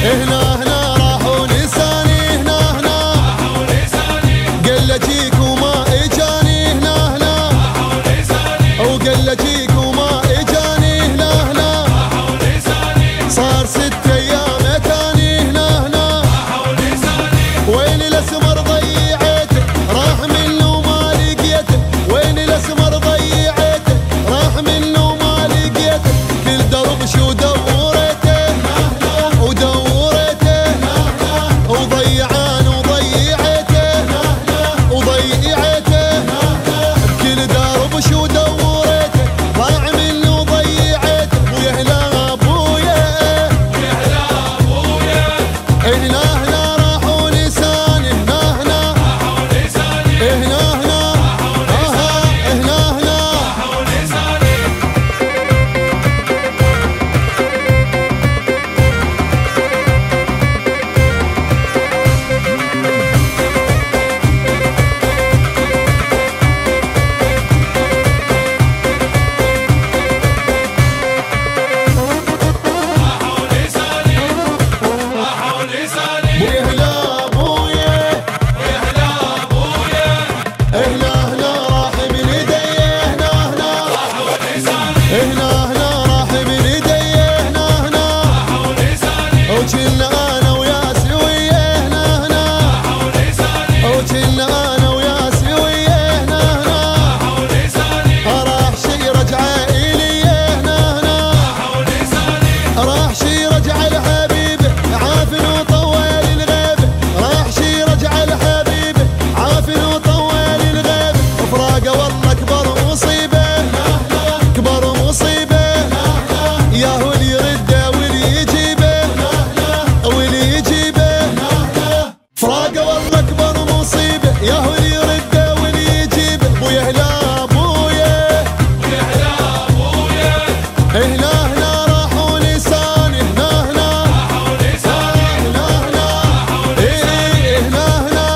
هنا هنا راحوا لساني هنا هنا قل جيك وما اجاني هنا هنا وقل جيك وما اجاني هنا هنا صار 6 ايام تاني هنا هنا وين الاسمر ضيعته راح منه ما لقيته وين الاسمر ضيعته راح منه ما لقيته كل درب شو دورته ودورته وضيعان وضيعته وضيعته بكل درب شو دورته ضاع منه وضيعته ويا هلا ابويا هنا هنا راحوا لساني هنا هنا هنا هنا هنا هنا ويا هلا ابويا هنا هنا راح من ايدي هنا هنا هنا هنا راح من ايدي هنا هنا وكنا انا وياسي وياه هنا هنا وكنا انا وياسي وياه هنا هنا راح شي رجع الي هنا هنا راح شي رجع الحبيب عافن وطول الغيب راح شي رجع الحبيب عافن وطول الغيب فراقه والله كبر مصيبه كبر مصيبه ياهو اللي يرده واللي يجيبه واللي يجيبه فراقه والله كبر مصيبه ياهو اللي يرده واللي يجيبه ويا هلا ابويا هنا هنا راحوا لساني هنا هنا هنا هنا ايه هنا هنا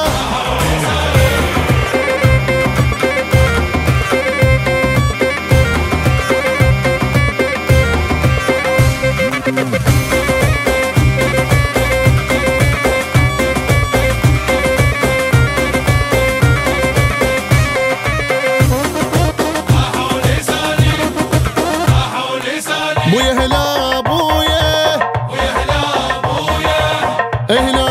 ويا هلا ابويا هنا